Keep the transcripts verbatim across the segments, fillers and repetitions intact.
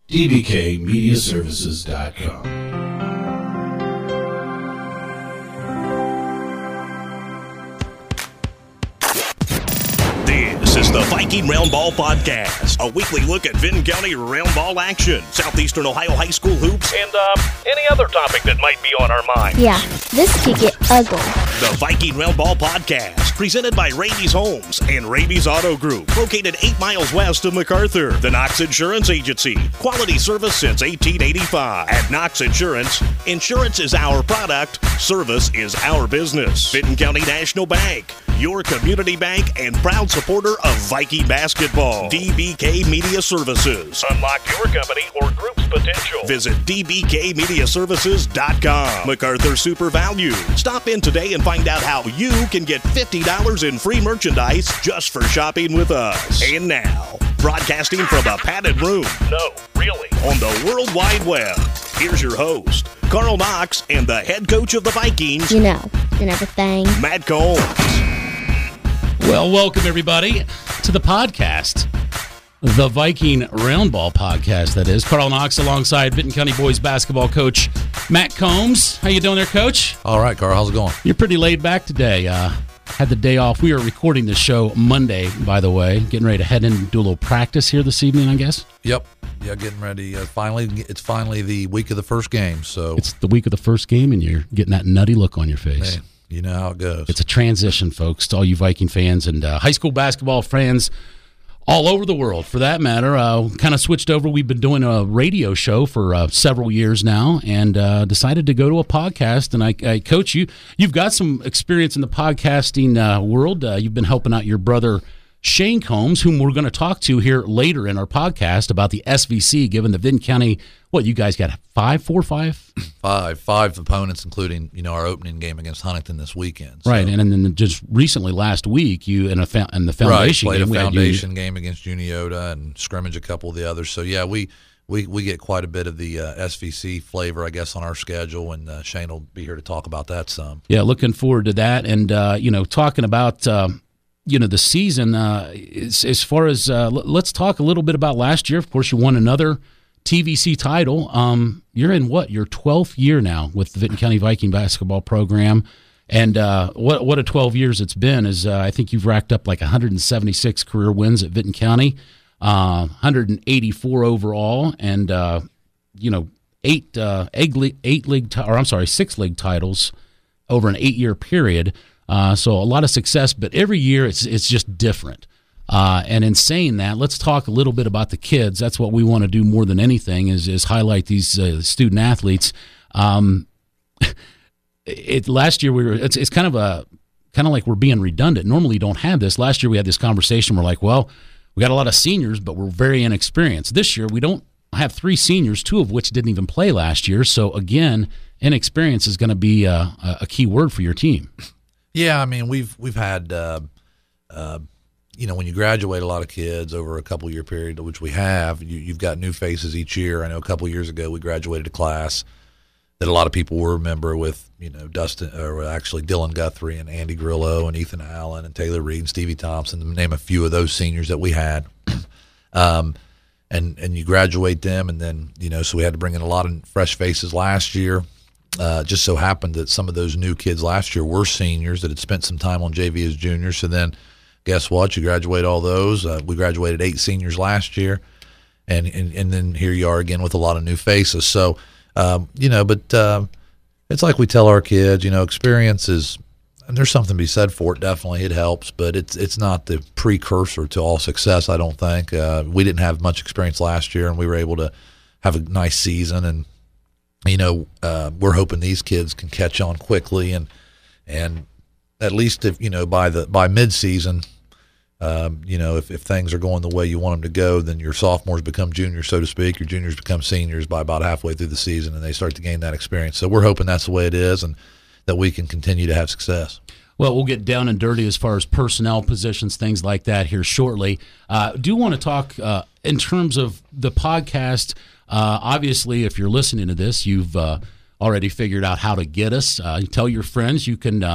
D B K Media Services dot com. This is the Viking Round Ball Podcast, a weekly look at Vinton County round ball action, Southeastern Ohio high school hoops, and uh, any other topic that might be on our mind. Yeah, this could get ugly. The Viking Round Ball Podcast, presented by Raby's Homes and Raby's Auto Group, located eight miles west of MacArthur. The Knox Insurance Agency, quality service since eighteen eighty-five. At Knox Insurance, insurance is our product, service is our business. Vinton County National Bank, your community bank and proud supporter of Viking basketball. D B K Media Services. Unlock your company or group's potential. Visit D B K Media Services dot com. MacArthur Super Value. Stop in today and find out how you can get fifty dollars in free merchandise just for shopping with us. And now, broadcasting from a padded room. No, really. On the World Wide Web. Here's your host, Carl Knox, and the head coach of the Vikings. You know, and everything. Matt Combs. Well, welcome everybody to the podcast, the Viking Round Ball Podcast. That is Carl Knox alongside Vinton County boys basketball coach Matt Combs. How you doing there, Coach? All right, Carl. How's it going? You're pretty laid back today. Uh, had the day off. We are recording the show Monday, by the way. Getting ready to head in and do a little practice here this evening, I guess. Yep. Yeah, getting ready. Uh, finally, it's finally the week of the first game. So it's the week of the first game, and you're getting that nutty look on your face. Man. You know how it goes. It's a transition, folks, to all you Viking fans and uh, high school basketball fans all over the world, for that matter. Uh, kind of switched over. We've been doing a radio show for uh, several years now, and uh, decided to go to a podcast. And I, I coach you. You've got some experience in the podcasting uh, world. Uh, you've been helping out your brother Shane Combs, whom we're going to talk to here later in our podcast about the S V C, given the Vinton County. What, you guys got five, four, five? Five, five opponents, including, you know, our opening game against Huntington this weekend. So. Right, and, and then just recently last week, you in a fa- in the foundation right, played game, a foundation game against Juniota and scrimmage a couple of the others. So yeah, we we, we get quite a bit of the uh, S V C flavor, I guess, on our schedule, and uh, Shane will be here to talk about that some. Yeah, looking forward to that, and uh, you know, talking about. Uh, You know, the season, uh, as, as far as, uh, l- let's talk a little bit about last year. Of course, you won another T V C title. Um, you're in what, your twelfth year now with the Vinton County Viking basketball program. And uh, what what a twelve years it's been is uh, I think you've racked up like one hundred seventy-six career wins at Vinton County, uh, one hundred eighty-four overall, and, uh, you know, eight, uh, eight, league, eight league, t- or I'm sorry, six league titles over an eight-year period. Uh, so a lot of success, but every year it's it's just different. Uh, and in saying that, let's talk a little bit about the kids. That's what we want to do more than anything is is highlight these uh, student athletes. Um, it last year we were it's it's kind of a kind of like we're being redundant. Normally you don't have this. Last year we had this conversation. We're like, well, we got a lot of seniors, but we're very inexperienced. This year we don't have three seniors, two of which didn't even play last year. So again, inexperience is going to be a, a key word for your team. Yeah, I mean, we've we've had, uh, uh, you know, when you graduate a lot of kids over a couple year period, which we have, you, you've got new faces each year. I know a couple years ago we graduated a class that a lot of people will remember with, you know, Dustin, or actually Dylan Guthrie and Andy Grillo and Ethan Allen and Taylor Reed and Stevie Thompson, to name a few of those seniors that we had. um, and and you graduate them, and then, you know, so we had to bring in a lot of fresh faces last year. Uh, just so happened that some of those new kids last year were seniors that had spent some time on J V as juniors. So then, guess what? You graduate all those. Uh, we graduated eight seniors last year, and, and and then here you are again with a lot of new faces. So, um, you know, but um, it's like we tell our kids, you know, experience is, and there's something to be said for it. Definitely, it helps, but it's it's not the precursor to all success. I don't think uh, we didn't have much experience last year, and we were able to have a nice season and. You know, uh, we're hoping these kids can catch on quickly, and and at least if you know by the by midseason, um, you know, if, if things are going the way you want them to go, then your sophomores become juniors, so to speak. Your juniors become seniors by about halfway through the season, and they start to gain that experience. So we're hoping that's the way it is, and that we can continue to have success. Well, we'll get down and dirty as far as personnel positions, things like that here shortly. Uh, do want to talk uh, in terms of the podcast. Uh, obviously, if you're listening to this, you've uh, already figured out how to get us. Uh, you tell your friends. You can uh,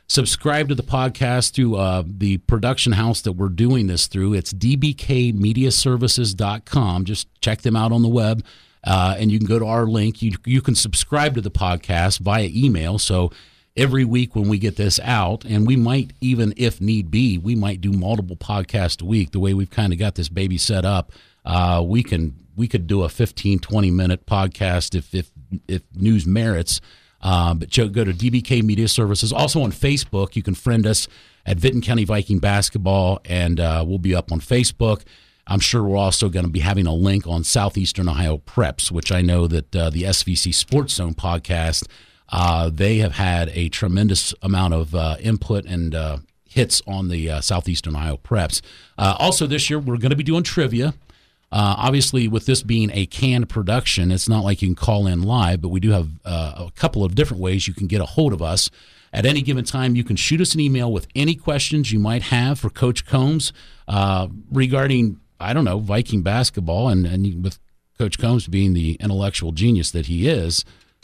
subscribe to the podcast through uh, the production house that we're doing this through. It's d b k media services dot com. Just check them out on the web, uh, and you can go to our link. You, you can subscribe to the podcast via email, so every week when we get this out, and we might even, if need be, we might do multiple podcasts a week. The way we've kind of got this baby set up, uh, we can we could do a fifteen, twenty minute podcast if if if news merits. Uh, but go to D B K Media Services. Also on Facebook, you can friend us at Vinton County Viking Basketball, and uh, we'll be up on Facebook. I'm sure we're also going to be having a link on Southeastern Ohio Preps, which I know that uh, the S V C Sports Zone podcast, Uh, they have had a tremendous amount of uh, input and uh, hits on the uh, Southeastern Ohio Preps. Uh, also this year, we're going to be doing trivia. Uh, obviously, with this being a canned production, it's not like you can call in live, but we do have uh, a couple of different ways you can get a hold of us. At any given time, you can shoot us an email with any questions you might have for Coach Combs uh, regarding, I don't know, Viking basketball, and, and with Coach Combs being the intellectual genius that he is.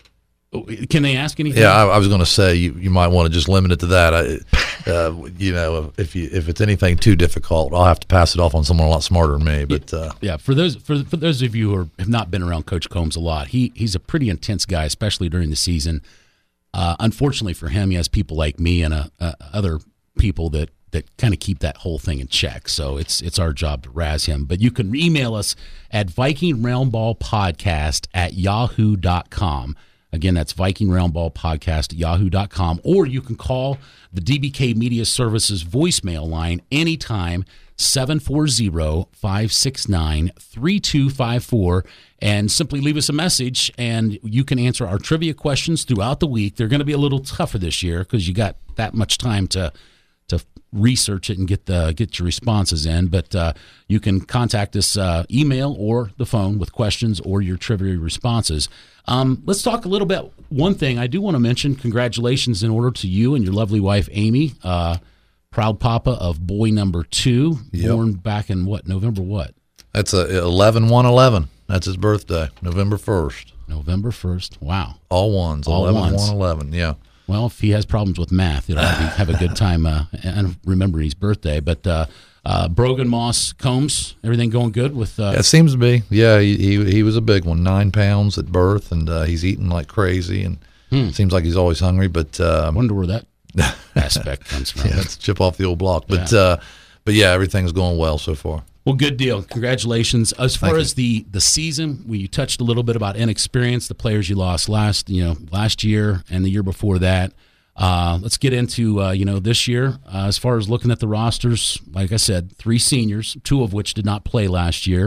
Can they ask anything? Yeah, I, I was going to say you, you might want to just limit it to that. I, uh, you know, if you if it's anything too difficult, I'll have to pass it off on someone a lot smarter than me. But uh, yeah, for those for for those of you who are, have not been around Coach Combs a lot, he he's a pretty intense guy, especially during the season. Uh, unfortunately for him, he has people like me and uh, uh, other people that that kind of keep that whole thing in check. So it's it's our job to razz him. But you can email us at Viking Realm Ball Podcast at yahoo dot com. Again, that's Viking Realm Ball Podcast at yahoo dot com. Or you can call the D B K Media Services voicemail line anytime, seven four zero, five six nine, three two five four, and simply leave us a message, and you can answer our trivia questions throughout the week. They're going to be a little tougher this year because you got that much time to to research it and get the get your responses in. But uh, you can contact us uh, email or the phone with questions or your trivia responses. Um, let's talk a little bit. One thing I do want to mention, congratulations in order to you and your lovely wife, Amy, uh, proud papa of boy number two, yep. born back in what, November what? That's a eleven one eleven. That's his birthday, November first. November first. Wow. All ones. All eleven ones. one eleven, yeah. Well, if he has problems with math, he'll have, have a good time uh, and remembering his birthday. But uh, uh, Brogan Moss Combs, everything going good with? Uh, yeah, it seems to be. Yeah, he, he he was a big one, nine pounds at birth, and uh, he's eating like crazy, and hmm. seems like he's always hungry. But uh, I wonder where that aspect comes from. Yeah, it's a chip off the old block. But Yeah. uh, but yeah, everything's going well so far. Well, good deal. Congratulations. As far Thank as the, the season, we touched a little bit about inexperience, the players you lost last, you know, last year and the year before that. Uh, let's get into, uh, you know, this year. Uh, as far as looking at the rosters, like I said, three seniors, two of which did not play last year.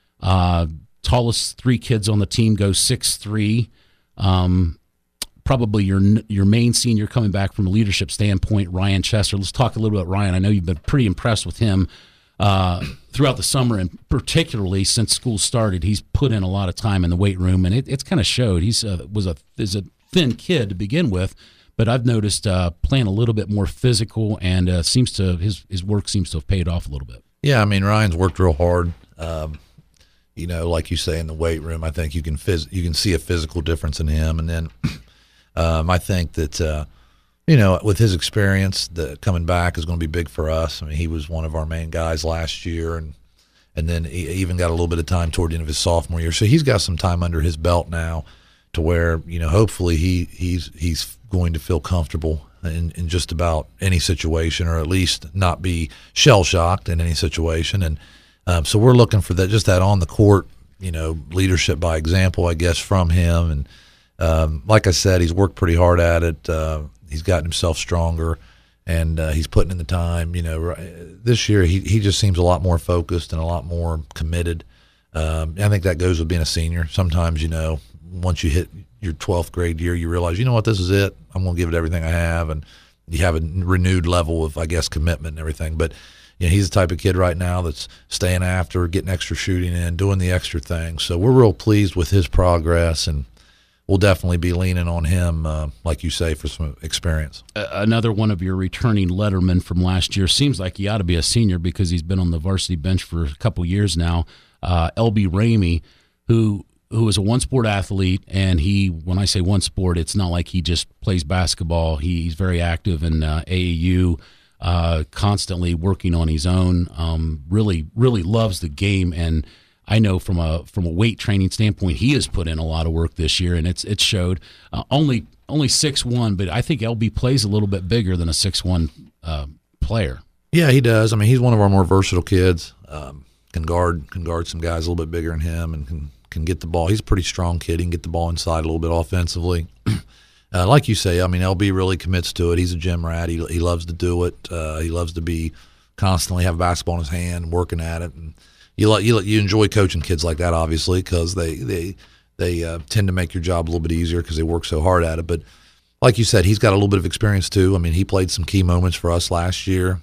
Uh, tallest three kids on the team go six three. Um, probably your your main senior coming back from a leadership standpoint, Ryan Chester. Let's talk a little bit about Ryan. I know you've been pretty impressed with him uh, throughout the summer, and particularly since school started. He's put in a lot of time in the weight room, and it, it's kind of showed. He's uh, was a is a thin kid to begin with, but I've noticed uh, playing a little bit more physical, and uh, seems to his his work seems to have paid off a little bit. Yeah, I mean Ryan's worked real hard. Um, you know, like you say, in the weight room, I think you can phys- you can see a physical difference in him, and then um, I think that uh, you know, with his experience, the coming back is going to be big for us. I mean, he was one of our main guys last year, and and then he even got a little bit of time toward the end of his sophomore year, so he's got some time under his belt now, to where, you know, hopefully he he's he's going to feel comfortable in, in just about any situation, or at least not be shell shocked in any situation. And um, so we're looking for that, just that on the court, you know, leadership by example, I guess, from him. And um, like I said, he's worked pretty hard at it. Uh, he's gotten himself stronger, and uh, he's putting in the time. You know, this year he he just seems a lot more focused and a lot more committed. Um, I think that goes with being a senior. Sometimes, you know, once you hit your twelfth grade year, you realize, you know what, this is it. I'm going to give it everything I have. And you have a renewed level of, I guess, commitment and everything. But, you know, he's the type of kid right now that's staying after, getting extra shooting in, doing the extra things. So we're real pleased with his progress, and we'll definitely be leaning on him, uh, like you say, for some experience. Uh, another one of your returning lettermen from last year. Seems like he ought to be a senior because he's been on the varsity bench for a couple years now. Uh, L B Ramey, who who is a one-sport athlete, and he, when I say one sport, it's not like he just plays basketball. He, he's very active in uh, A A U, uh, constantly working on his own, um, really, really loves the game, and I know from a from a weight training standpoint, he has put in a lot of work this year, and it's it showed. Uh, only only six one, but I think L B plays a little bit bigger than a six one uh, player. Yeah, he does. I mean, he's one of our more versatile kids. Um, can guard can guard some guys a little bit bigger than him, and can can get the ball. He's a pretty strong kid. He can get the ball inside a little bit offensively. uh, like you say, I mean, L B really commits to it. He's a gym rat. He he loves to do it. Uh, he loves to be constantly have a basketball in his hand, working at it. And you like you you enjoy coaching kids like that, obviously, because they they they uh, tend to make your job a little bit easier because they work so hard at it. But like you said, he's got a little bit of experience too. I mean, he played some key moments for us last year.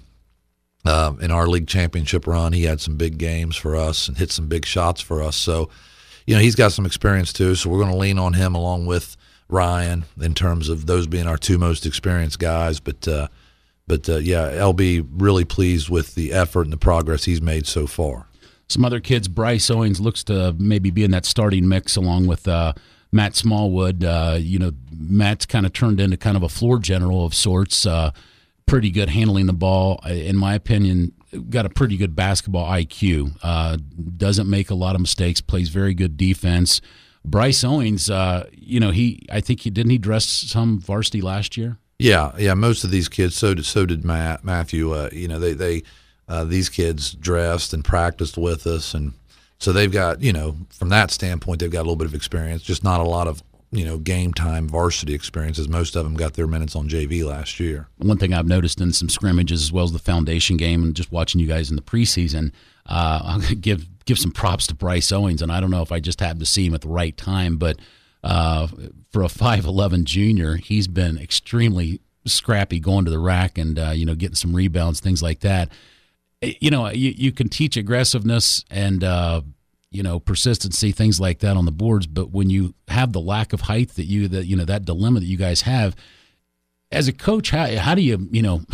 Uh, in our league championship run, he had some big games for us and hit some big shots for us. So, you know, he's got some experience too. So we're going to lean on him along with Ryan in terms of those being our two most experienced guys. But, uh, but uh, yeah, L B really pleased with the effort and the progress he's made so far. Some other kids, Bryce Owens looks to maybe be in that starting mix along with uh, Matt Smallwood. Uh, you know, Matt's kind of turned into kind of a floor general of sorts. Uh, pretty good handling the ball, in my opinion. Got a pretty good basketball I Q. Uh, doesn't make a lot of mistakes. Plays very good defense. Bryce Owens, uh, you know, he I think he didn't he dress some varsity last year. Yeah, yeah. Most of these kids. So did so did Matt Matthew. Uh, you know, they they. Uh, these kids dressed and practiced with us, and so they've got, you know, from that standpoint, they've got a little bit of experience, just not a lot of, you know, game time varsity experience, as most of them got their minutes on J V last year. One thing I've noticed in some scrimmages as well as the foundation game and just watching you guys in the preseason, uh, I'm going to give give some props to Bryce Owens, and I don't know if I just happened to see him at the right time, but uh, for a five eleven junior, he's been extremely scrappy going to the rack and, uh, you know, getting some rebounds, things like that. You know, you, you can teach aggressiveness and, uh, you know, persistency, things like that on the boards. But when you have the lack of height that you, that, you know, that dilemma that you guys have as a coach, how, how do you, you know,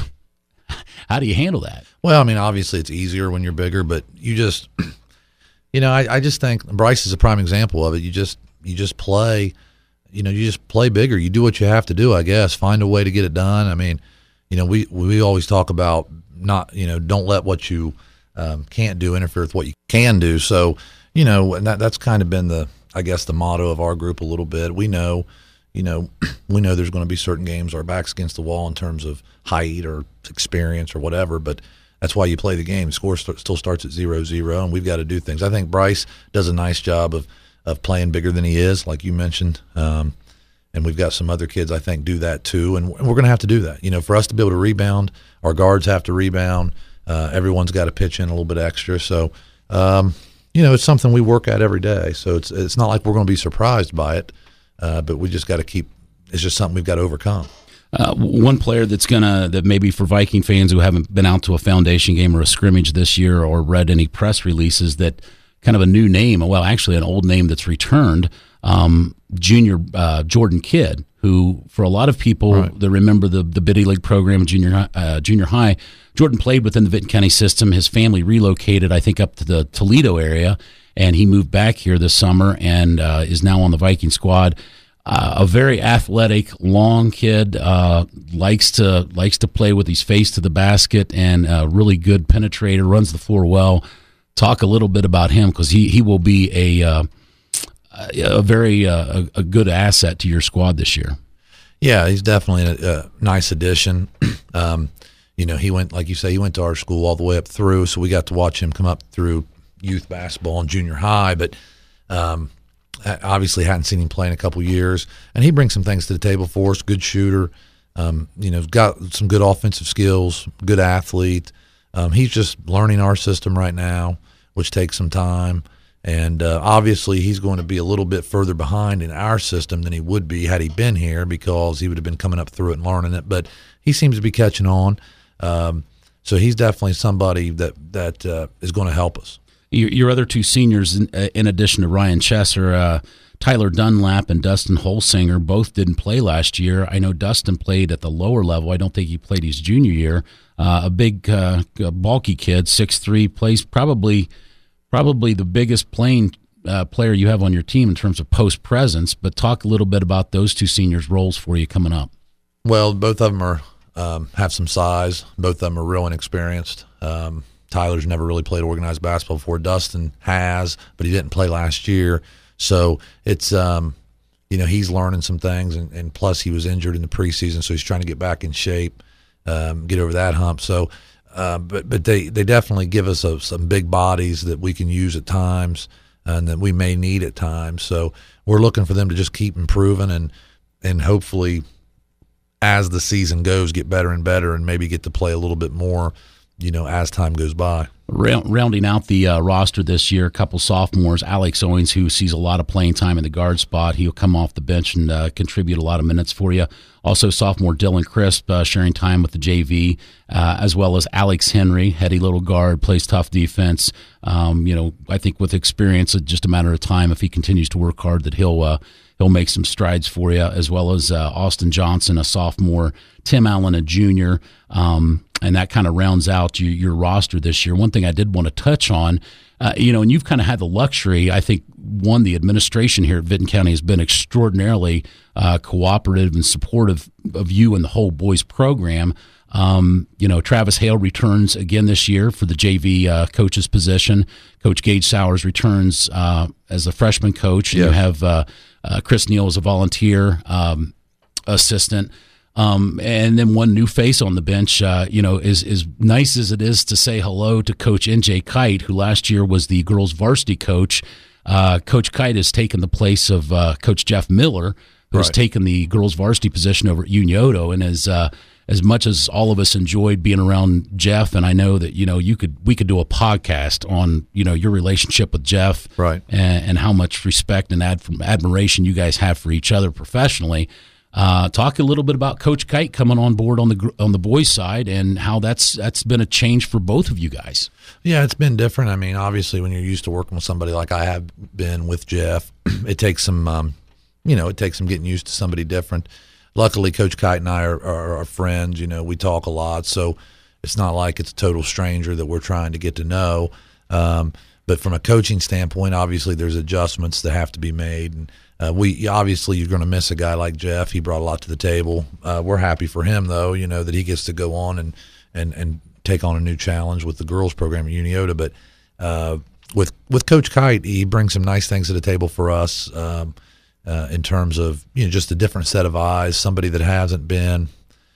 how do you handle that? Well, I mean, obviously it's easier when you're bigger, but you just, you know, I, I just think Bryce is a prime example of it. You just, you just play, you know, you just play bigger. You do what you have to do, I guess, find a way to get it done. I mean, you know, we, we always talk about, not, you know, don't let what you um, can't do interfere with what you can do. So, you know, and that that's kind of been the, I guess, the motto of our group a little bit. We know, you know, we know there's going to be certain games our back's against the wall in terms of height or experience or whatever, but that's why you play the game. Score st- still starts at zero zero, and we've got to do things. I think Bryce does a nice job of, of playing bigger than he is, like you mentioned. Um, And we've got some other kids, I think, do that too. And we're going to have to do that. You know, for us to be able to rebound, our guards have to rebound. Uh, everyone's got to pitch in a little bit extra. So, um, you know, it's something we work at every day. So it's it's not like we're going to be surprised by it, uh, but we just got to keep – it's just something we've got to overcome. Uh, one player that's going to – that maybe for Viking fans who haven't been out to a foundation game or a scrimmage this year or read any press releases, that kind of a new name, well, actually an old name that's returned – Um, junior uh, Jordan Kidd, who for a lot of people right. that remember the the Biddy League program, junior uh, junior high, Jordan played within the Vinton County system. His family relocated, I think, up to the Toledo area, and he moved back here this summer and uh, is now on the Viking squad. Uh, a very athletic, long kid, uh, likes to likes to play with his face to the basket, and uh, really good penetrator, runs the floor well. Talk a little bit about him, because he he will be a uh, a very uh, a, a good asset to your squad this year. Yeah, he's definitely a, a nice addition. um, you know, he went, like you say, he went to our school all the way up through, so we got to watch him come up through youth basketball and junior high, but um, obviously hadn't seen him play in a couple years. And he brings some things to the table for us, good shooter, um, you know, got some good offensive skills, good athlete. Um, he's just learning our system right now, which takes some time. And uh, obviously he's going to be a little bit further behind in our system than he would be had he been here, because he would have been coming up through it and learning it. But he seems to be catching on. Um, so he's definitely somebody that, that uh, is going to help us. Your, your other two seniors, in, in addition to Ryan Chesser, uh, Tyler Dunlap and Dustin Holsinger, both didn't play last year. I know Dustin played at the lower level. I don't think he played his junior year. Uh, a big, uh, bulky kid, six three, plays probably – Probably the biggest playing uh, player you have on your team in terms of post presence, but talk a little bit about those two seniors' roles for you coming up. Well, both of them are um, have some size. Both of them are real inexperienced. Um, Tyler's never really played organized basketball before. Dustin has, but he didn't play last year. So it's, um, you know, he's learning some things, and, and plus he was injured in the preseason, so he's trying to get back in shape, um, get over that hump. So, uh, but but they, they definitely give us a, some big bodies that we can use at times and that we may need at times. So we're looking for them to just keep improving and and hopefully as the season goes get better and better and maybe get to play a little bit more, you know, as time goes by. Rounding out the uh, roster this year, a couple sophomores, Alex Owens, who sees a lot of playing time in the guard spot. He'll come off the bench and uh, contribute a lot of minutes for you. Also, sophomore Dylan Crisp uh, sharing time with the J V, uh, as well as Alex Henry, heady little guard, plays tough defense. Um, you know, I think with experience, it's just a matter of time if he continues to work hard that he'll uh, he'll make some strides for you, as well as uh, Austin Johnson, a sophomore, Tim Allen, a junior. Um, and that kind of rounds out your, your roster this year. One thing I did want to touch on, uh, you know, and you've kind of had the luxury, I think, one, the administration here at Vinton County has been extraordinarily uh, cooperative and supportive of you and the whole boys program. Um, you know, Travis Hale returns again this year for the J V uh, coach's position. Coach Gage Sowers returns uh, as a freshman coach. And yes. You have uh, uh, Chris Neal as a volunteer um, assistant. Um, and then one new face on the bench, uh, you know, is as nice as it is to say hello to Coach N J Kite, who last year was the girls varsity coach. Uh, Coach Kite has taken the place of uh, Coach Jeff Miller, who's right. taken the girls varsity position over at Unioto. And as uh, as much as all of us enjoyed being around Jeff, and I know that, you know, you could we could do a podcast on, you know, your relationship with Jeff, right, and, and how much respect and ad- admiration you guys have for each other professionally. Uh, talk a little bit about Coach Kite coming on board on the on the boys' side and how that's that's been a change for both of you guys. Yeah, it's been different. I mean, obviously, when you're used to working with somebody like I have been with Jeff, it takes some, um, you know, it takes some getting used to somebody different. Luckily, Coach Kite and I are, are, are friends. You know, we talk a lot, so it's not like it's a total stranger that we're trying to get to know. Um, but from a coaching standpoint, obviously, there's adjustments that have to be made. And uh, we obviously you're going to miss a guy like Jeff. He brought a lot to the table. Uh, we're happy for him, though. You know that he gets to go on and and and take on a new challenge with the girls program at Unioto. But uh, with with Coach Kite, he brings some nice things to the table for us. Um, Uh, in terms of, you know, just a different set of eyes, somebody that hasn't been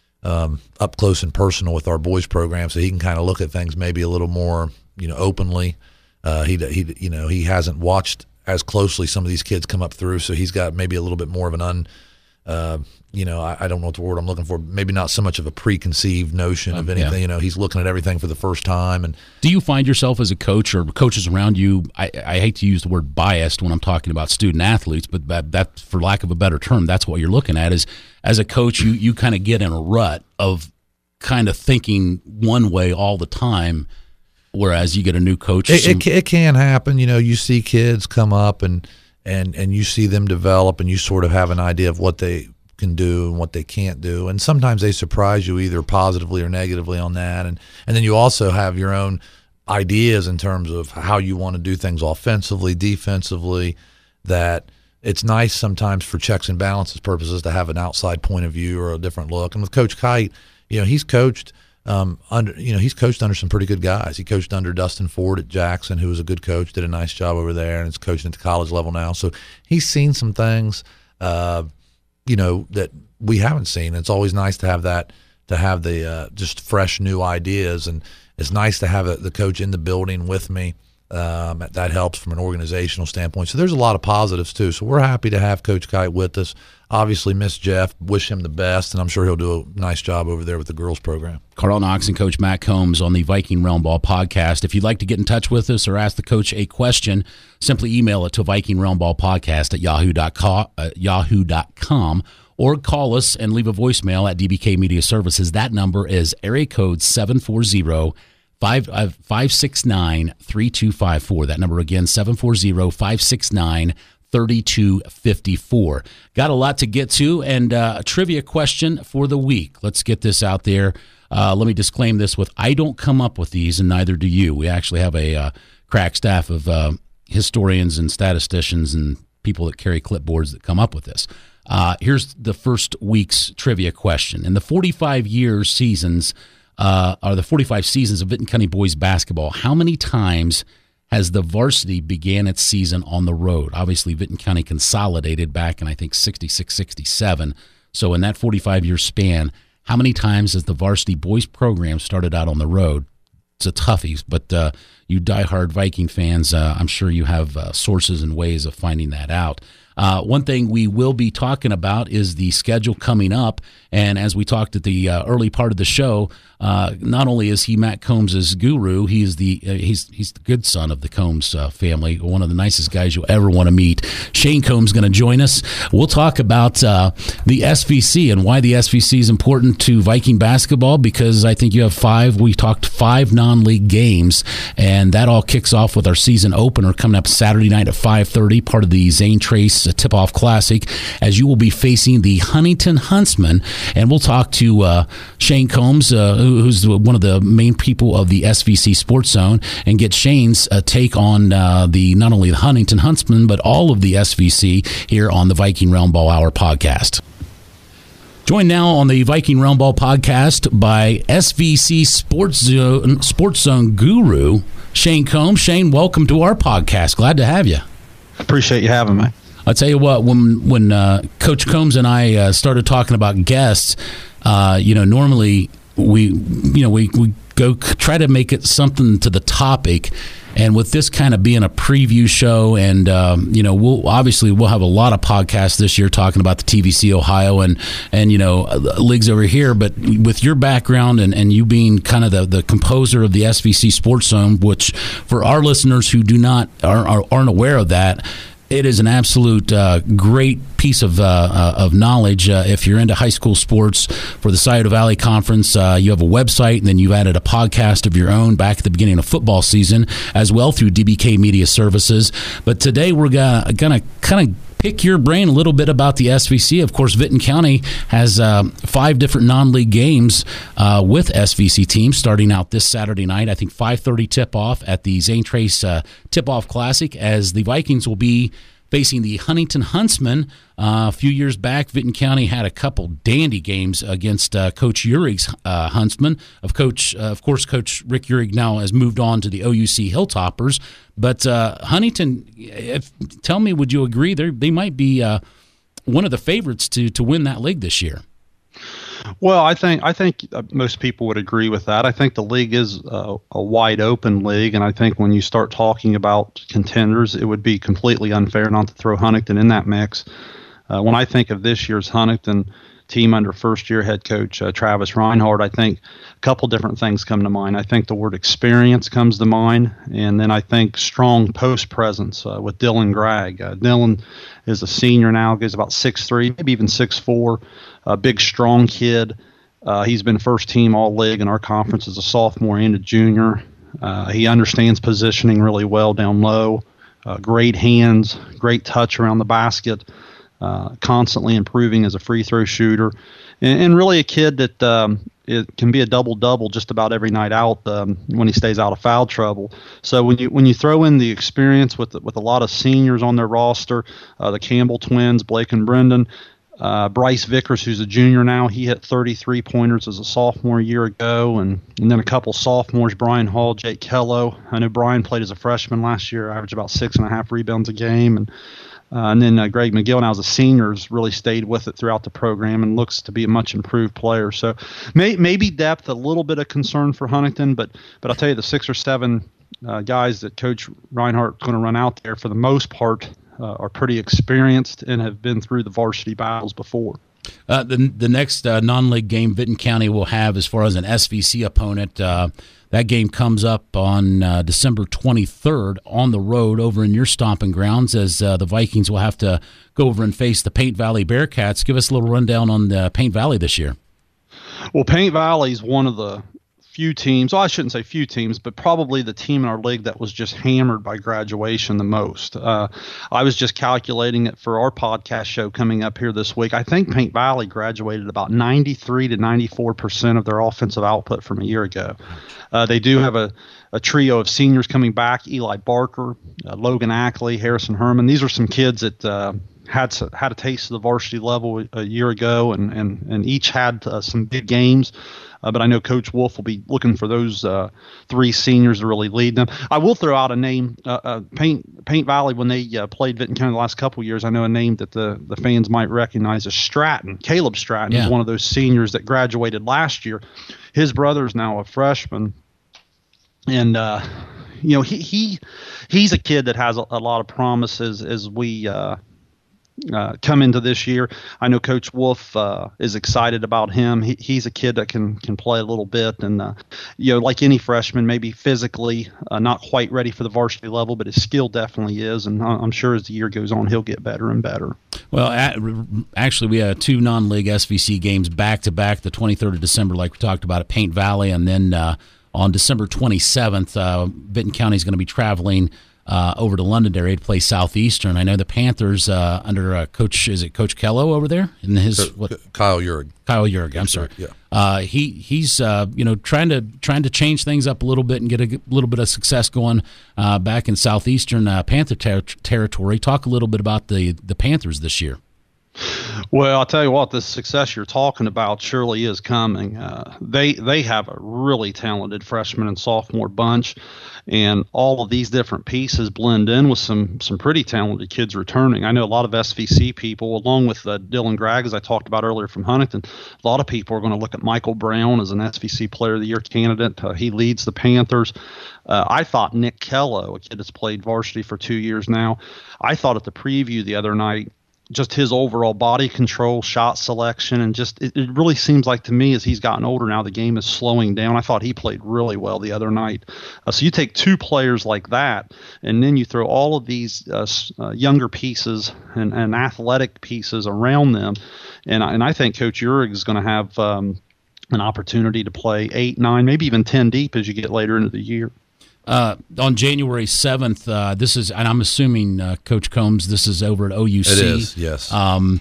um, up close and personal with our boys program, so he can kind of look at things maybe a little more, you know, openly. Uh, he, he, you know, he hasn't watched as closely some of these kids come up through, so he's got maybe a little bit more of an un, uh, you know, I, I don't know what the word I'm looking for. Maybe not so much of a preconceived notion um, of anything. Yeah. You know, he's looking at everything for the first time. And do you find yourself as a coach or coaches around you? I, I hate to use the word biased when I'm talking about student athletes, but that, that, for lack of a better term, that's what you're looking at. Is as a coach, you you kind of get in a rut of kind of thinking one way all the time, whereas you get a new coach. It, some, it, it can happen. You know, you see kids come up and and and you see them develop, and you sort of have an idea of what they can do and what they can't do, and sometimes they surprise you either positively or negatively on that, and and then you also have your own ideas in terms of how you want to do things offensively, defensively, that it's nice sometimes for checks and balances purposes to have an outside point of view or a different look. And with Coach Kite, you know, he's coached um, under you know he's coached under some pretty good guys. He coached under Dustin Ford at Jackson, who was a good coach, did a nice job over there, and is coaching at the college level now. So he's seen some things uh you know, that we haven't seen. It's always nice to have that, to have the uh, just fresh new ideas, and it's nice to have a, the coach in the building with me. Um, that helps from an organizational standpoint. So there's a lot of positives too. So we're happy to have Coach Kite with us. Obviously miss Jeff, wish him the best, and I'm sure he'll do a nice job over there with the girls program. Carl Knox and Coach Matt Combs on the Viking Realm Ball podcast. If you'd like to get in touch with us or ask the coach a question, simply email it to Viking Realm Ball podcast at yahoo dot com, uh, yahoo dot com, or call us and leave a voicemail at D B K Media Services. That number is area code seven four zero, five six nine, three two five four. That number again, seven four zero, five six nine, three two five four. Got a lot to get to, and uh, a trivia question for the week. Let's get this out there. Uh, let me disclaim this with, I don't come up with these, and neither do you. We actually have a uh, crack staff of uh, historians and statisticians and people that carry clipboards that come up with this. Uh, here's the first week's trivia question. In the forty-five year seasons, uh, or the forty-five seasons of Vinton County boys basketball, how many times has the varsity began its season on the road? Obviously, Vinton County consolidated back in, I think, sixty-six, sixty-seven. So in that forty-five year span, how many times has the varsity boys program started out on the road? It's a toughie, but uh, you diehard Viking fans, uh, I'm sure you have uh, sources and ways of finding that out. Uh, one thing we will be talking about is the schedule coming up, and as we talked at the uh, early part of the show, uh, not only is he Matt Combs' guru, he is the uh, he's he's the good son of the Combs uh, family, one of the nicest guys you'll ever want to meet. Shane Combs is going to join us. We'll talk about uh, the S V C and why the S V C is important to Viking basketball, because I think you have five. We talked five non-league games, and that all kicks off with our season opener coming up Saturday night at five thirty, part of the Zane Trace Tip-Off Classic, as you will be facing the Huntington Huntsmen. And we'll talk to uh, Shane Combs, uh, who's one of the main people of the S V C Sports Zone, and get Shane's uh, take on uh, the not only the Huntington Huntsmen, but all of the S V C here on the Viking Realm Ball Hour podcast. Joined now on the Viking Realm Ball podcast by S V C Sports Zone, Sports Zone guru, Shane Combs. Shane, welcome to our podcast. Glad to have you. Appreciate you having me. I'll tell you what, when when uh, Coach Combs and I uh, started talking about guests, uh, you know, normally we, you know, we, we go try to make it something to the topic. And with this kind of being a preview show, and um, you know, we'll obviously we'll have a lot of podcasts this year talking about the T V C Ohio and and you know leagues over here. But with your background and, and you being kind of the, the composer of the S V C Sports Zone, which for our listeners who do not are, are, aren't aware of that, it is an absolute uh, great piece of uh, uh, of knowledge. Uh, if you're into high school sports, for the Scioto Valley Conference, uh, you have a website, and then you've added a podcast of your own back at the beginning of football season as well through D B K Media Services. But today we're gonna gonna kind of pick your brain a little bit about the S V C. Of course, Vinton County has uh, five different non-league games uh, with S V C teams starting out this Saturday night. I think five thirty tip-off at the Zane Trace uh, Tip-Off Classic, as the Vikings will be facing the Huntington Huntsmen. Uh, a few years back, Vinton County had a couple dandy games against uh, Coach Urig's uh, Huntsmen. Of coach, uh, of course, Coach Rick Urig now has moved on to the O U C Hilltoppers. But uh, Huntington, if, tell me, would you agree they they might be uh, one of the favorites to to win that league this year? Well, I think I think most people would agree with that. I think the league is a, a wide open league, and I think when you start talking about contenders, it would be completely unfair not to throw Huntington in that mix. Uh, when I think of this year's Huntington team under first-year head coach uh, Travis Reinhardt, I think a couple different things come to mind. I think the word experience comes to mind, and then I think strong post presence uh, with Dylan Gregg. Uh, Dylan is a senior now, goes about six three, maybe even six four, a big, strong kid. Uh, he's been first team all league in our conference as a sophomore and a junior. Uh, he understands positioning really well down low, uh, great hands, great touch around the basket. Uh, constantly improving as a free throw shooter, and, and really a kid that um, it can be a double double just about every night out um, when he stays out of foul trouble. So when you when you throw in the experience with with a lot of seniors on their roster, uh, the Campbell twins, Blake and Brendan, uh, Bryce Vickers, who's a junior now, he hit thirty-three pointers as a sophomore a year ago, and, and then a couple sophomores, Brian Hall, Jake Kello. I know Brian played as a freshman last year, averaged about six and a half rebounds a game, and Uh, and then uh, Greg McGill, now as a senior, has really stayed with it throughout the program and looks to be a much improved player. So may, maybe depth, a little bit of concern for Huntington, but but I'll tell you, the six or seven uh, guys that Coach Reinhardt's going to run out there, for the most part, uh, are pretty experienced and have been through the varsity battles before. Uh, the the next uh, non-league game Vinton County will have, as far as an S V C opponent, uh, that game comes up on uh, December twenty-third on the road over in your stomping grounds, as uh, the Vikings will have to go over and face the Paint Valley Bearcats. Give us a little rundown on the Paint Valley this year. Well, Paint Valley is one of the few teams. Well, I shouldn't say few teams, but probably the team in our league that was just hammered by graduation the most. Uh, I was just calculating it for our podcast show coming up here this week. I think Paint Valley graduated about ninety-three to ninety-four percent of their offensive output from a year ago. Uh, they do have a, a trio of seniors coming back: Eli Barker, uh, Logan Ackley, Harrison Herman. These are some kids that uh, had had a taste of the varsity level a year ago, and and and each had uh, some big games. Uh, but I know Coach Wolf will be looking for those uh, three seniors to really lead them. I will throw out a name. Uh, uh, Paint Paint Valley, when they uh, played Vinton County the last couple of years, I know a name that the, the fans might recognize is Stratton. Caleb Stratton yeah. is one of those seniors that graduated last year. His brother's now a freshman. And, uh, you know, he, he he's a kid that has a, a lot of promises as we uh, uh, come into this year. I know Coach Wolf uh, is excited about him. He, he's a kid that can can play a little bit. And, uh, you know, like any freshman, maybe physically uh, not quite ready for the varsity level, but his skill definitely is. And I'm sure as the year goes on, he'll get better and better. Well, at, actually, we had two non-league S V C games back-to-back, the twenty-third of December, like we talked about, at Paint Valley, and then uh, – on December twenty-seventh, uh, Vinton County is going to be traveling uh, over to Londonderry to play Southeastern. I know the Panthers uh, under uh, Coach, is it Coach Kello over there? And his uh, what? Kyle Urig. Kyle Urig, I'm sorry. Yeah. Uh, he he's uh, you know trying to trying to change things up a little bit and get a little bit of success going uh, back in Southeastern uh, Panther ter- territory. Talk a little bit about the the Panthers this year. Well, I'll tell you what, the success you're talking about surely is coming. Uh, they they have a really talented freshman and sophomore bunch, and all of these different pieces blend in with some some pretty talented kids returning. I know a lot of S V C people, along with uh, Dylan Gregg, as I talked about earlier from Huntington, a lot of people are going to look at Michael Brown as an S V C Player of the Year candidate. Uh, he leads the Panthers. Uh, I thought Nick Kello, a kid that's played varsity for two years now, I thought at the preview the other night, just his overall body control, shot selection, and just it, it really seems like to me as he's gotten older now, the game is slowing down. I thought he played really well the other night. Uh, so you take two players like that, and then you throw all of these uh, uh, younger pieces and, and athletic pieces around them, and, and I think Coach Urig is going to have um, an opportunity to play eight, nine, maybe even ten deep as you get later into the year. Uh, on January seventh, uh, this is, and I'm assuming, uh, Coach Combs, this is over at O U C. It is, yes. Um,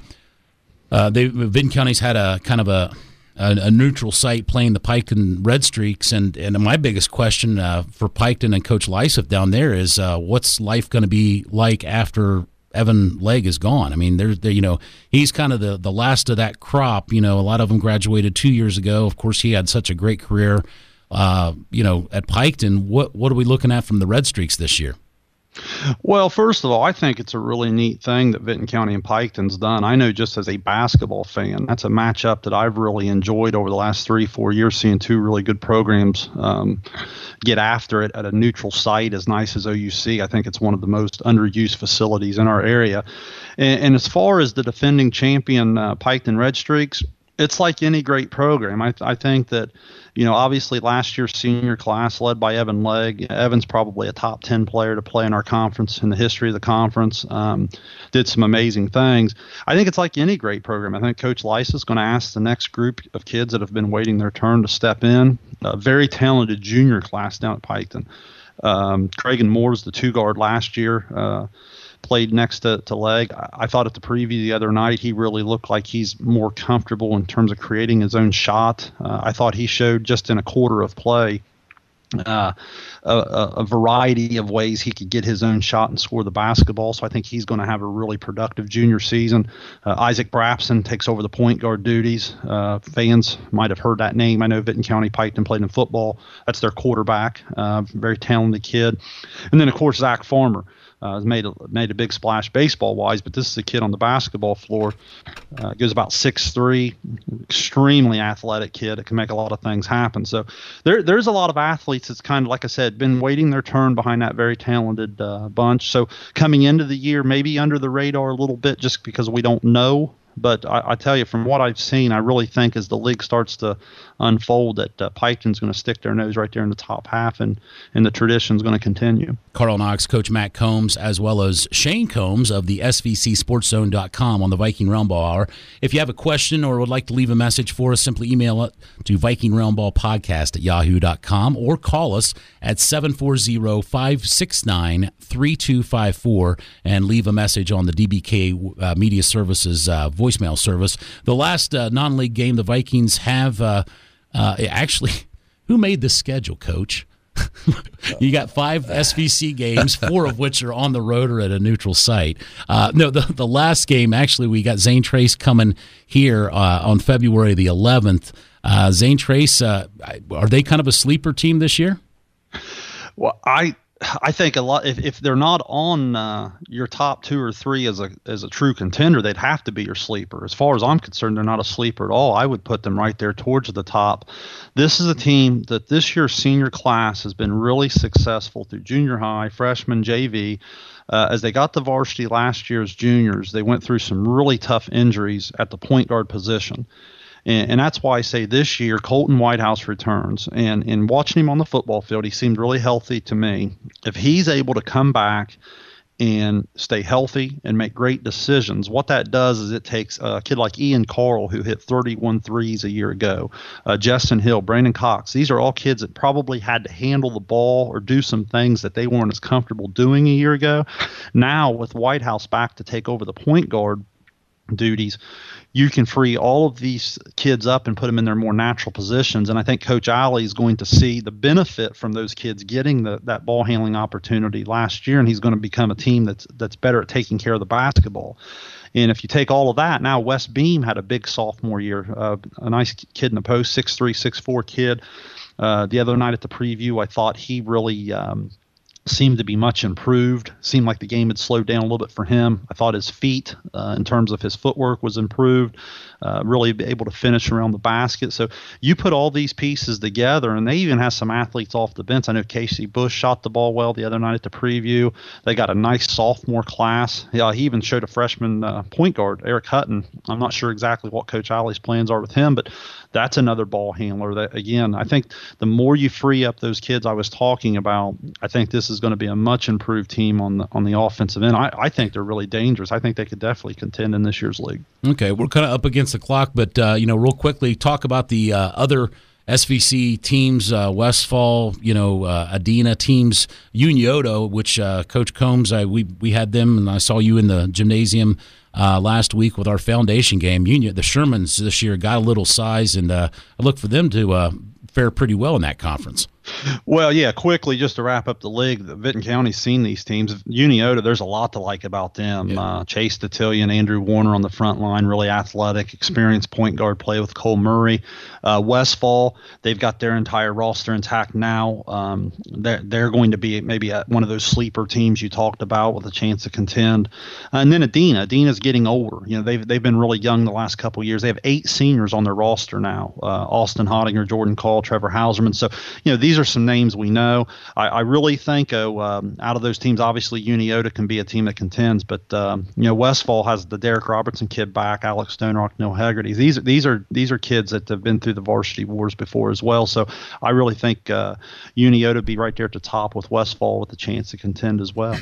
uh, they, Vinton County's had a kind of a, a, a neutral site playing the Piketon Red Streaks, and, and my biggest question uh, for Piketon and Coach Lyseth down there is uh, what's life going to be like after Evan Legg is gone? I mean, there's, there, you know, he's kind of the, the last of that crop. You know, a lot of them graduated two years ago. Of course, he had such a great career. Uh, you know, at Piketon, what what are we looking at from the Red Streaks this year? Well, first of all, I think it's a really neat thing that Vinton County and Piketon's done. I know just as a basketball fan, that's a matchup that I've really enjoyed over the last three, four years, seeing two really good programs um, get after it at a neutral site as nice as O U C. I think it's one of the most underused facilities in our area. And, and as far as the defending champion uh, Piketon Red Streaks, it's like any great program. I, I think that, you know, obviously last year's senior class led by Evan Legg. Evan's probably a top ten player to play in our conference in the history of the conference. Um, did some amazing things. I think it's like any great program. I think Coach Lice is going to ask the next group of kids that have been waiting their turn to step in. A very talented junior class down at Piketon. Um, Craig Moore's the two guard last year. Uh, played next to, to Legg. I, I thought at the preview the other night he really looked like he's more comfortable in terms of creating his own shot. Uh, I thought he showed just in a quarter of play uh, a, a variety of ways he could get his own shot and score the basketball. So I think he's going to have a really productive junior season. Uh, Isaac Brapson takes over the point guard duties. Uh, fans might have heard that name. I know Vinton County Piketon played in football. That's their quarterback. Uh, very talented kid. And then, of course, Zach Farmer. Uh, has made a, made a big splash baseball-wise, but this is a kid on the basketball floor. Uh, goes about six three, extremely athletic kid that can make a lot of things happen. So there there's a lot of athletes that's kind of, like I said, been waiting their turn behind that very talented uh, bunch. So coming into the year, maybe under the radar a little bit just because we don't know But I, I tell you, from what I've seen, I really think as the league starts to unfold, that uh, Piketon's going to stick their nose right there in the top half, and, and the tradition's going to continue. Carl Knox, Coach Matt Combs, as well as Shane Combs of the S V C Sports Zone dot com on the Viking Realm Ball Hour. If you have a question or would like to leave a message for us, simply email it to Viking Realm Ball Podcast at yahoo dot com or call us at seven four zero, five six nine, three two five four and leave a message on the D B K uh, Media Services uh, voicemail service. The last uh, non-league game the Vikings have uh, uh, actually, who made the schedule, Coach? You got five S V C games, four of which are on the road or at a neutral site. Uh, no, the the last game, actually, we got Zane Trace coming here uh, on February the eleventh. Uh, Zane Trace, uh, are they kind of a sleeper team this year? Well, I I think a lot. If, if they're not on uh, your top two or three as a as a true contender, they'd have to be your sleeper. As far as I'm concerned, they're not a sleeper at all. I would put them right there towards the top. This is a team that this year's senior class has been really successful through junior high, freshman, J V. Uh, as they got to varsity last year as juniors, they went through some really tough injuries at the point guard position. And, and that's why I say this year Colton Whitehouse returns. And in watching him on the football field, he seemed really healthy to me. If he's able to come back and stay healthy and make great decisions, what that does is it takes a kid like Ian Carl, who hit thirty-one threes a year ago, uh, Justin Hill, Brandon Cox. These are all kids that probably had to handle the ball or do some things that they weren't as comfortable doing a year ago. Now, with Whitehouse back to take over the point guard duties, you can free all of these kids up and put them in their more natural positions. And I think Coach Alley is going to see the benefit from those kids getting the, that ball handling opportunity last year, and he's going to become a team that's that's better at taking care of the basketball. And if you take all of that, now Wes Beam had a big sophomore year, uh, a nice kid in the post, six three, six four kid. Uh, the other night at the preview, I thought he really um, – seemed to be much improved. Seemed like the game had slowed down a little bit for him. I thought his feet, uh, in terms of his footwork, was improved. Uh, really able to finish around the basket. So you put all these pieces together, and they even have some athletes off the bench. I know Casey Bush shot the ball well the other night at the preview. They got a nice sophomore class. Yeah, he even showed a freshman uh, point guard, Eric Hutton. I'm not sure exactly what Coach Alley's plans are with him, but that's another ball handler. That, again, I think the more you free up those kids I was talking about, I think this is going to be a much improved team on the on the offensive end. I, I think they're really dangerous. I think they could definitely contend in this year's league. Okay, we're kind of up against the clock, but uh, you know, real quickly, talk about the uh, other S V C teams, uh, Westfall, you know, uh, Adena teams, Unioto, which uh, Coach Combs, I, we we had them, and I saw you in the gymnasium uh, last week with our foundation game. Union, the Shermans this year got a little size, and uh, I look for them to uh, fare pretty well in that conference. Well, yeah, quickly, just to wrap up the league, the Vinton County's seen these teams. Unioto, there's a lot to like about them. Yeah. Uh, Chase Detillion, Andrew Warner on the front line, really athletic, experienced point guard play with Cole Murray. Uh, Westfall, they've got their entire roster intact now. Um, they're, they're going to be maybe a, one of those sleeper teams you talked about with a chance to contend. Uh, and then Adena. Adena's getting older. You know, they've they've been really young the last couple of years. They have eight seniors on their roster now. Uh, Austin Hottinger, Jordan Call, Trevor Hauserman. So, you know, these are some names we know. I, I really think oh, um, out of those teams, obviously Unioto can be a team that contends, but um, you know, Westfall has the Derek Robertson kid back, Alex Stonerock, Neil Hegarty. These these are these are kids that have been through the varsity wars before as well. So I really think uh, Unioto be right there at the top with Westfall with the chance to contend as well.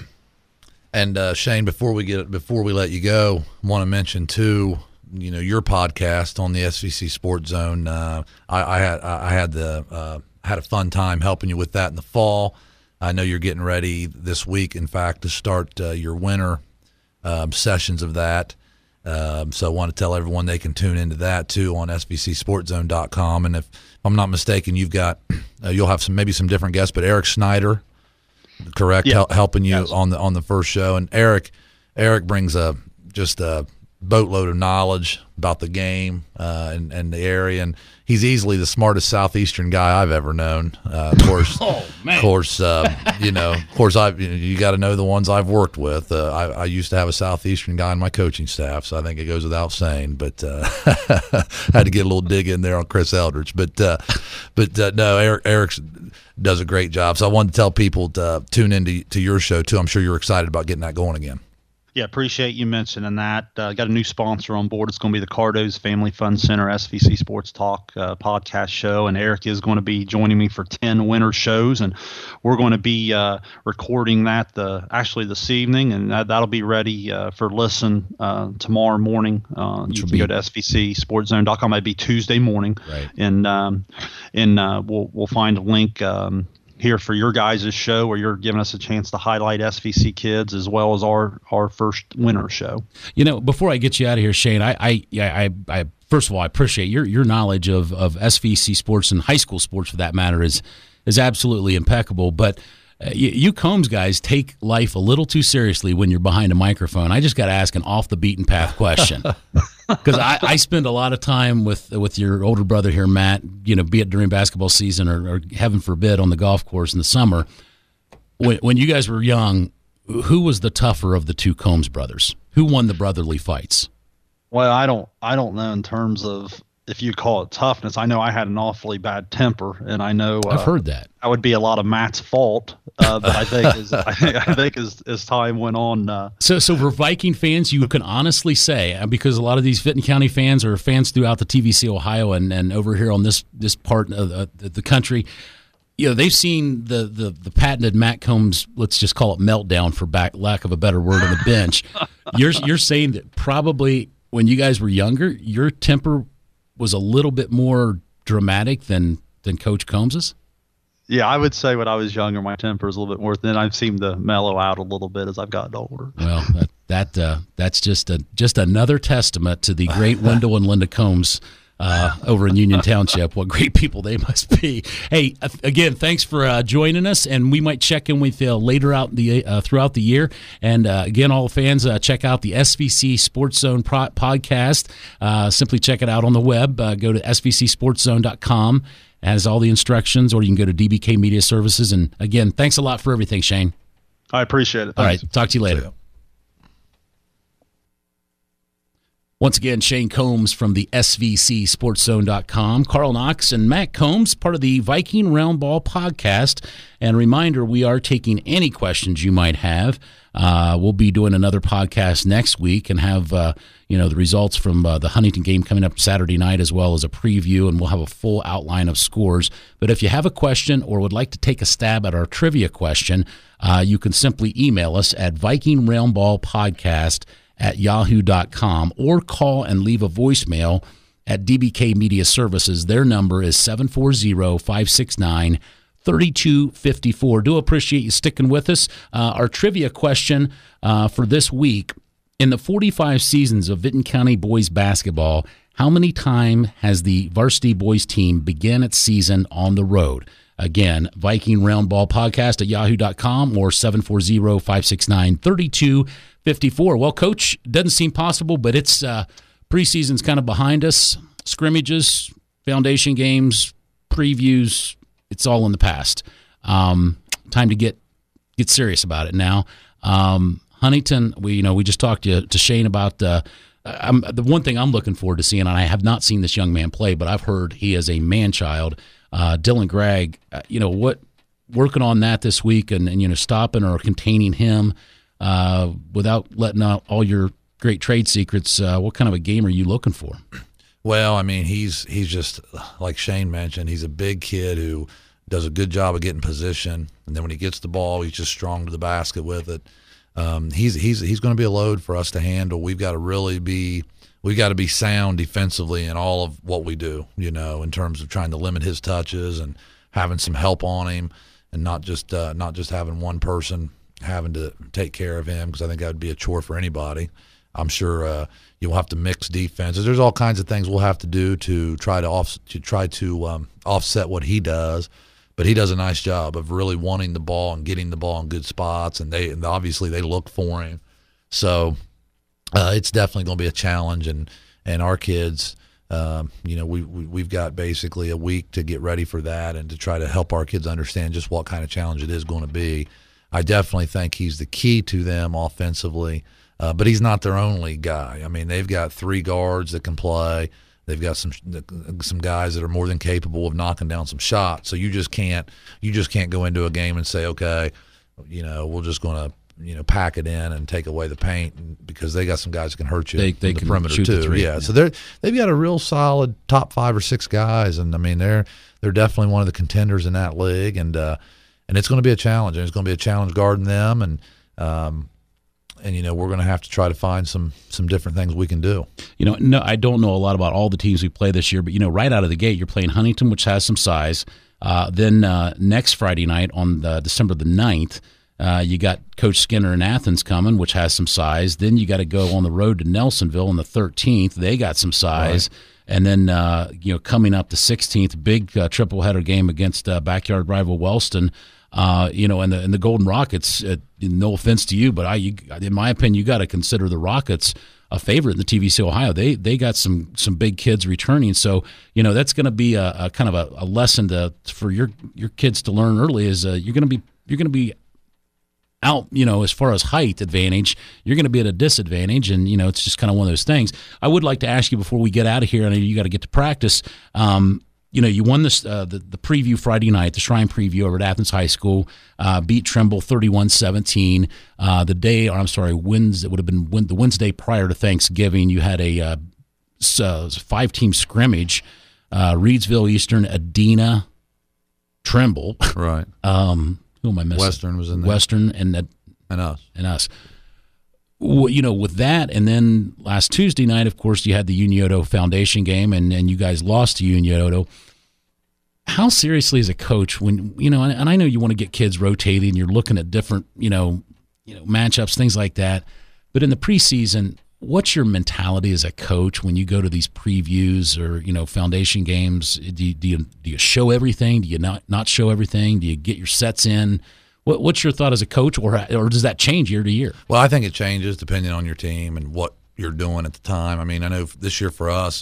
And uh, Shane, before we get before we let you go, I want to mention too, you know, your podcast on the S V C Sports Zone. Uh, I, I had I had the uh, had a fun time helping you with that in the fall. I know you're getting ready this week, in fact, to start uh, your winter um, sessions of that. Um, so I want to tell everyone they can tune into that too on S V C Sports Zone dot com. And if I'm not mistaken, you've got uh, you'll have some maybe some different guests, but Eric Snyder, correct, yeah. Hel- helping you yes. on the on the first show. And Eric Eric brings a just a boatload of knowledge about the game uh, and, and the area, and he's easily the smartest Southeastern guy I've ever known. Uh, of course, oh, man. of course, uh, you know, of course, I've you, know, you got to know the ones I've worked with. Uh, I, I used to have a Southeastern guy on my coaching staff, so I think it goes without saying. But uh, had to get a little dig in there on Chris Eldridge. But uh, but uh, no, Eric Eric does a great job. So I wanted to tell people to uh, tune into to your show too. I'm sure you're excited about getting that going again. Yeah, appreciate you mentioning that. Uh, got a new sponsor on board. It's going to be the Cardo's Family Fun Center S V C Sports Talk uh, podcast show, and Eric is going to be joining me for ten winter shows, and we're going to be uh, recording that the actually this evening, and that, that'll be ready uh, for listen uh, tomorrow morning. Uh, you can be, go to S V C sports zone dot com. It'll be Tuesday morning, right. and um, and uh, we'll we'll find a link. Um, here for your guys' show, where you're giving us a chance to highlight S V C kids as well as our, our first winter show. You know, before I get you out of here, Shane, I I, I, I first of all, I appreciate your your knowledge of, of S V C sports and high school sports, for that matter, is is absolutely impeccable. But uh, you, you Combs guys take life a little too seriously when you're behind a microphone. I just got to ask an off the beaten path question. Because I, I spend a lot of time with with your older brother here, Matt, you know, be it during basketball season or, or heaven forbid on the golf course in the summer. When, when you guys were young, who was the tougher of the two Combs brothers? Who won the brotherly fights? Well, I don't I don't know in terms of if you call it toughness. I know I had an awfully bad temper, and I know uh, I've heard that. That would be a lot of Matt's fault. Uh, but I think as I think, I think as, as time went on. Uh, so, so for Viking fans, you can honestly say, because a lot of these Vinton County fans are fans throughout the T V C Ohio and, and over here on this this part of the, the country, you know, they've seen the, the the patented Matt Combs, let's just call it meltdown for back, lack of a better word, on the bench. You're you're saying that probably when you guys were younger, your temper was a little bit more dramatic than than Coach Combs's? Yeah, I would say when I was younger, my temper was a little bit more. Then I've seemed to mellow out a little bit as I've gotten older. Well, that, that uh, that's just a just another testament to the great Wendell and Linda Combs uh, over in Union Township. What great people they must be. Hey, again, thanks for uh, joining us, and we might check in with you later out the uh, throughout the year. And uh, again, all the fans, uh, check out the S V C Sports Zone pro- podcast. Uh, simply check it out on the web. Uh, go to S V C sports zone dot com. Has all the instructions, or you can go to D B K Media Services. And again, thanks a lot for everything, Shane. I appreciate it. Thanks. All right, talk to you later. Once again, Shane Combs from the S V C sports zone dot com, Carl Knox and Matt Combs, part of the Viking Round Ball podcast. And a reminder, we are taking any questions you might have. Uh, we'll be doing another podcast next week and have uh, you know the results from uh, the Huntington game coming up Saturday night, as well as a preview, and we'll have a full outline of scores. But if you have a question or would like to take a stab at our trivia question, uh, you can simply email us at Viking Round Ball Podcast at yahoo dot com or call and leave a voicemail at D B K Media Services. Their number is seven four zero, five six nine, three two five four. Do appreciate you sticking with us. Uh, our trivia question uh, for this week: in the forty-five seasons of Vinton County boys basketball, how many times has the varsity boys team began its season on the road? Again, Viking Round Ball Podcast at yahoo dot com or seven four zero, five six nine, three two five four. Well, Coach, doesn't seem possible, but it's uh, preseason's kind of behind us. Scrimmages, foundation games, previews, it's all in the past. Um, time to get get serious about it now. Um, Huntington, we you know we just talked to, to Shane about uh, I'm, the one thing I'm looking forward to seeing, and I have not seen this young man play, but I've heard he is a man-child. Uh, Dylan Gregg, uh, you know what, working on that this week, and, and you know stopping or containing him uh, without letting out all your great trade secrets. Uh, what kind of a game are you looking for? Well, I mean, he's he's just like Shane mentioned. He's a big kid who does a good job of getting position, and then when he gets the ball, he's just strong to the basket with it. Um, he's he's he's going to be a load for us to handle. We've got to really be we've got to be sound defensively in all of what we do. You know, in terms of trying to limit his touches and having some help on him, and not just uh, not just having one person having to take care of him, because I think that would be a chore for anybody. I'm sure uh, you'll have to mix defenses. There's all kinds of things we'll have to do to try to off to try to um, offset what he does. But he does a nice job of really wanting the ball and getting the ball in good spots, and they and obviously they look for him. So uh, it's definitely going to be a challenge, and and our kids, um, you know, we, we we've got basically a week to get ready for that and to try to help our kids understand just what kind of challenge it is going to be. I definitely think he's the key to them offensively, uh, but he's not their only guy. I mean, they've got three guards that can play. They've got some some guys that are more than capable of knocking down some shots. So you just can't you just can't go into a game and say, okay, you know, we're just going to you know, pack it in and take away the paint, because they got some guys that can hurt you. They, they in the can perimeter shoot too. the three. Yeah. Yeah. So they're they've got a real solid top five or six guys, and I mean they're they're definitely one of the contenders in that league, and uh, and it's going to be a challenge, and it's going to be a challenge guarding them, and um, and you know we're going to have to try to find some some different things we can do. You know, no, I don't know a lot about all the teams we play this year, but you know, right out of the gate, you're playing Huntington, which has some size. Uh, then uh, next Friday night on the December the ninth, uh, you got Coach Skinner in Athens coming, which has some size. Then you got to go on the road to Nelsonville on the thirteenth. They got some size. Right. And then, uh, you know, coming up the sixteenth, big uh, triple header game against uh, backyard rival Wellston. Uh, you know, and the and the Golden Rockets. Uh, no offense to you, but I, you, in my opinion, you got to consider the Rockets a favorite in the T V C Ohio. They they got some some big kids returning, so you know that's going to be a, a kind of a, a lesson to for your your kids to learn early. Is uh, you're going to be you're going to be out, you know, as far as height advantage, you're going to be at a disadvantage, and you know it's just kind of one of those things. I would like to ask you before we get out of here, I know you got to get to practice. Um, you know, you won this uh, the the preview Friday night, the Shrine preview over at Athens High School, uh, beat Trimble thirty-one seventeen. Uh, the day, or I'm sorry, Wednesday, it would have been when, the Wednesday prior to Thanksgiving. You had a uh, uh, five team scrimmage, uh, Reedsville Eastern, Adena, Trimble, Right. um, who am I missing? Western was in there. Western and uh, And us. and us. Well, you know, with that, and then last Tuesday night, of course, you had the Unioto Foundation game, and, and you guys lost to Unioto. How seriously is a coach when, you know, and, and I know you want to get kids rotating, you're looking at different, you know, you know, matchups, things like that. But in the preseason, what's your mentality as a coach when you go to these previews or, you know, foundation games? Do you, do you, do you show everything? Do you not, not show everything? Do you get your sets in? What, what's your thought as a coach, or or does that change year to year? Well, I think it changes depending on your team and what you're doing at the time. I mean, I know this year for us,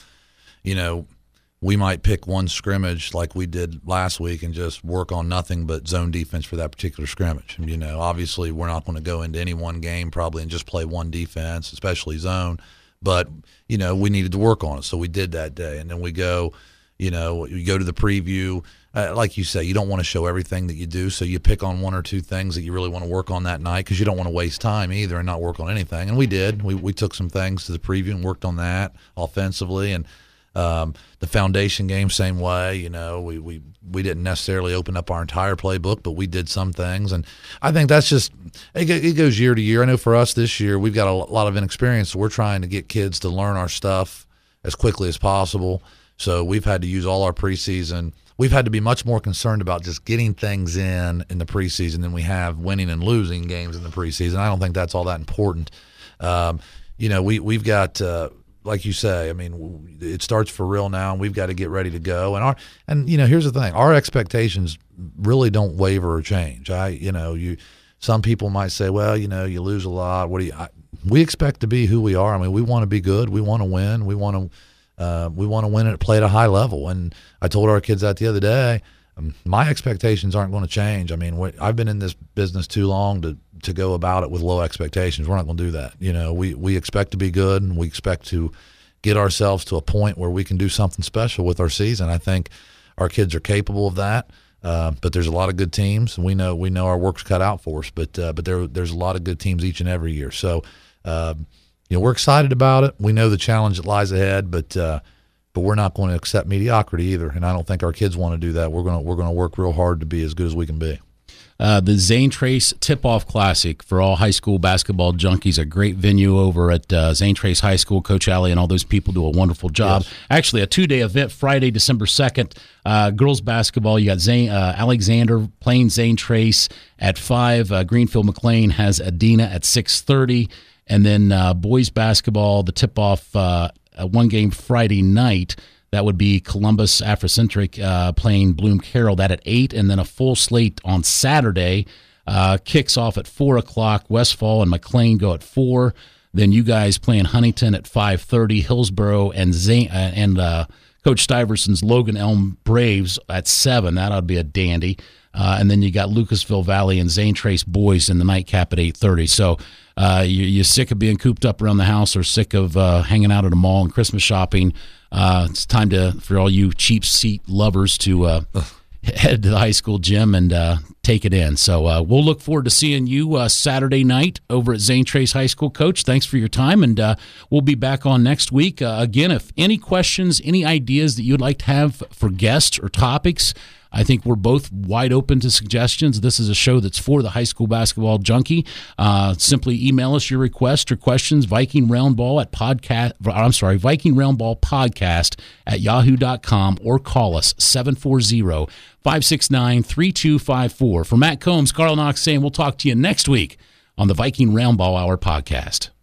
you know, we might pick one scrimmage like we did last week and just work on nothing but zone defense for that particular scrimmage. And, you know, obviously we're not going to go into any one game probably and just play one defense, especially zone. But, you know, we needed to work on it, so we did that day. And then we go, you know, you go to the preview. Uh, like you say, you don't want to show everything that you do, so you pick on one or two things that you really want to work on that night because you don't want to waste time either and not work on anything. And we did. We we took some things to the preview and worked on that offensively. And um, the foundation game, same way. You know, we, we, we didn't necessarily open up our entire playbook, but we did some things. And I think that's just it, it goes year to year. I know for us this year, we've got a lot of inexperience, so we're trying to get kids to learn our stuff as quickly as possible. So we've had to use all our preseason. We've had to be much more concerned about just getting things in in the preseason than we have winning and losing games in the preseason. I don't think that's all that important. Um, you know, we, we've got, uh, like you say, I mean, it starts for real now, and we've got to get ready to go. And, our, and you know, here's the thing. Our expectations really don't waver or change. I, you know, you some people might say, well, you know, you lose a lot. What do you I, we expect to be who we are. I mean, we want to be good. We want to win. We want to Uh, we want to win it, play at a high level. And I told our kids that the other day. Um, my expectations aren't going to change. I mean, we, I've been in this business too long to, to go about it with low expectations. We're not going to do that. You know, we, we expect to be good, and we expect to get ourselves to a point where we can do something special with our season. I think our kids are capable of that. Uh, but there's a lot of good teams, and we know we know our work's cut out for us. But uh, but there there's a lot of good teams each and every year. So. Uh, You know, we're excited about it. We know the challenge that lies ahead, but uh, but we're not going to accept mediocrity either. And I don't think our kids want to do that. We're going to we're going to work real hard to be as good as we can be. Uh, the Zane Trace Tip-Off Classic for all high school basketball junkies, a great venue over at uh, Zane Trace High School. Coach Alley and all those people do a wonderful job. Yes. Actually, a two-day event, Friday, December second. Uh, girls basketball, you got Zane, uh, Alexander playing Zane Trace at five. Uh, Greenfield McLean has Adena at six thirty. And then uh, boys basketball, the tip-off uh, one game Friday night, that would be Columbus Afrocentric uh, playing Bloom Carroll, that at eight. And then a full slate on Saturday uh, kicks off at four o'clock. Westfall and McLean go at four. Then you guys playing Huntington at five thirty. Hillsboro and Zane, uh, and uh, Coach Stuyvesant's Logan Elm Braves at seven. That ought to be a dandy. Uh, and then you got Lucasville Valley and Zane Trace boys in the nightcap at eight thirty. So uh, you, you're sick of being cooped up around the house or sick of uh, hanging out at a mall and Christmas shopping. Uh, it's time to for all you cheap seat lovers to uh, head to the high school gym and uh, take it in. So uh, we'll look forward to seeing you uh, Saturday night over at Zane Trace High School. Coach, thanks for your time, and uh, we'll be back on next week. Uh, again, if any questions, any ideas that you'd like to have for guests or topics, I think we're both wide open to suggestions. This is a show that's for the high school basketball junkie. Uh, simply email us your requests or questions, Viking Roundball at podcast. I'm sorry, Viking Roundball podcast at yahoo dot com, or call us seven four zero, five six nine, three two five four. For Matt Combs, Carl Knox saying we'll talk to you next week on the Viking Roundball Hour podcast.